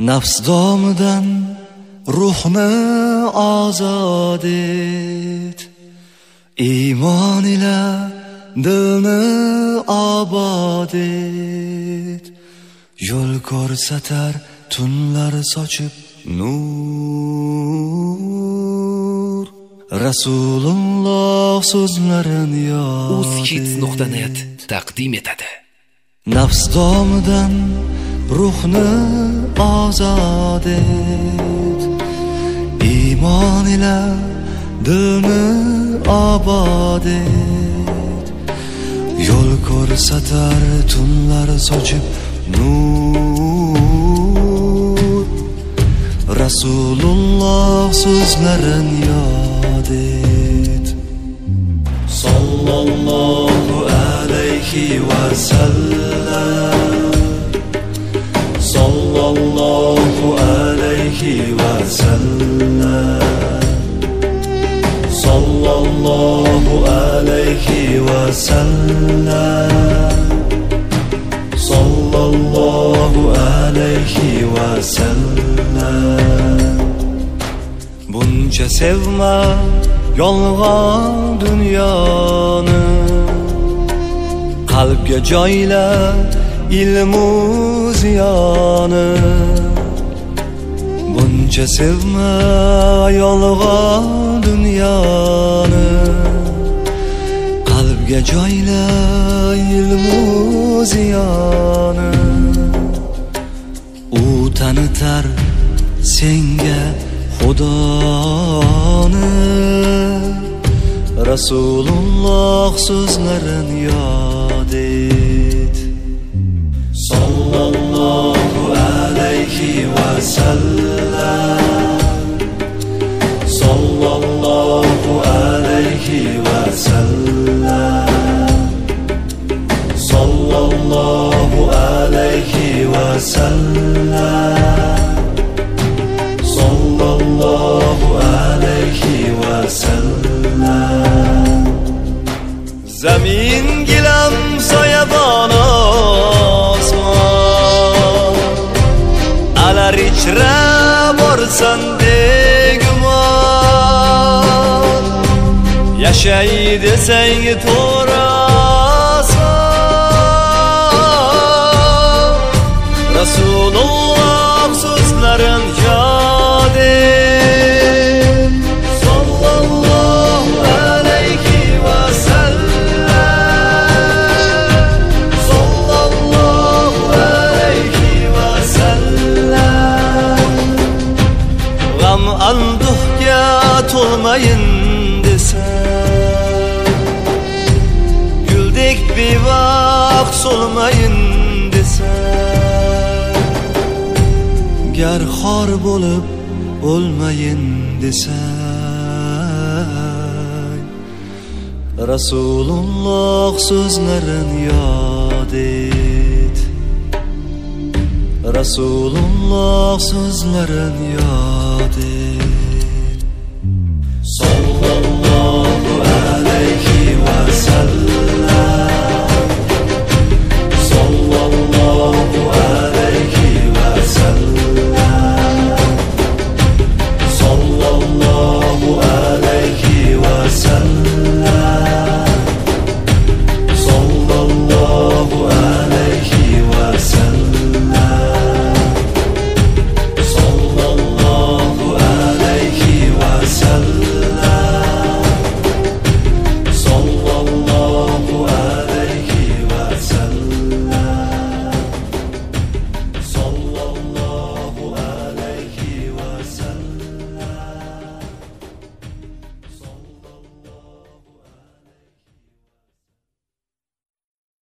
Nafs domidan ruhni ozod et, iymon ila dilni obod et. Yo'l ko'rsatar tunlar sochib nur, Rasululloh so'zlarini yod et. Uzhits.net taqdim etadi. Nafs domidan ruhni ozod et, iymon ila dilni obod et. Yo'l ko'rsatar tunlar sochib nur, Rasululloh so'zlarini yod et. Sallallohu alayhi va sallam, sallallohu alayhi va sallam, sallallohu alayhi va sallam, sallallohu alayhi va sallam. Buncha sevma yolg'on dunyoni, qalbga joyla ilmu ziyoni. Buncha sevma yolg'on dunyoni, qalbga joyla ilmu ziyoni. U tanitar senga Xudoni, Rasululloh so'zlarini yod et. Sallallohu alayhi va sallam, sallallohu alayhi va sallam, sallallohu alayhi va sallam, sallallohu alayhi va sallam. Zamin gilam soyabon osmon, alar ichra borsan begumon. Yashay desang to'rasan, Rasululloh so'zlarini yod et. Sallallohu alayhi va sallam, sallallohu alayhi va sallam. G'am anduhga to'lmayin desa, guldek bevaqt so'lmayin desa, gar xor bo'lib o'lmayin desa, Rasululloh so'zlarini yod et. Rasululloh so'zlarini yod et. Sallallohu alayhi va sallam.